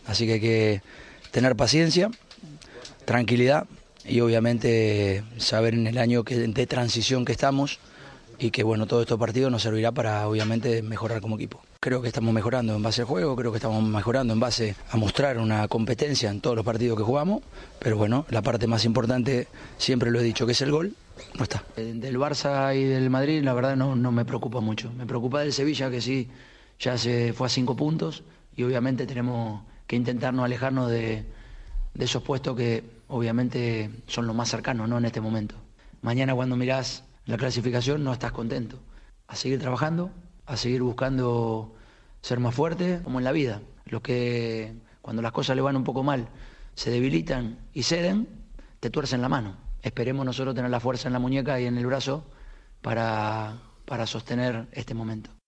Así que hay que tener paciencia, tranquilidad y obviamente saber en el año de transición que estamos y que bueno, todos estos partidos nos servirá para obviamente mejorar como equipo. Creo que estamos mejorando en base al juego, creo que estamos mejorando en base a mostrar una competencia en todos los partidos que jugamos, pero bueno, la parte más importante, siempre lo he dicho, que es el gol, no está. Del Barça y del Madrid la verdad no me preocupa mucho, me preocupa del Sevilla que sí, ya se fue a 5 puntos y obviamente tenemos que intentarnos alejarnos de esos puestos que obviamente son los más cercanos, ¿no? En este momento. Mañana cuando mirás la clasificación no estás contento. A seguir trabajando, a seguir buscando ser más fuerte, como en la vida. Los que cuando las cosas le van un poco mal se debilitan y ceden, te tuercen la mano. Esperemos nosotros tener la fuerza en la muñeca y en el brazo para sostener este momento.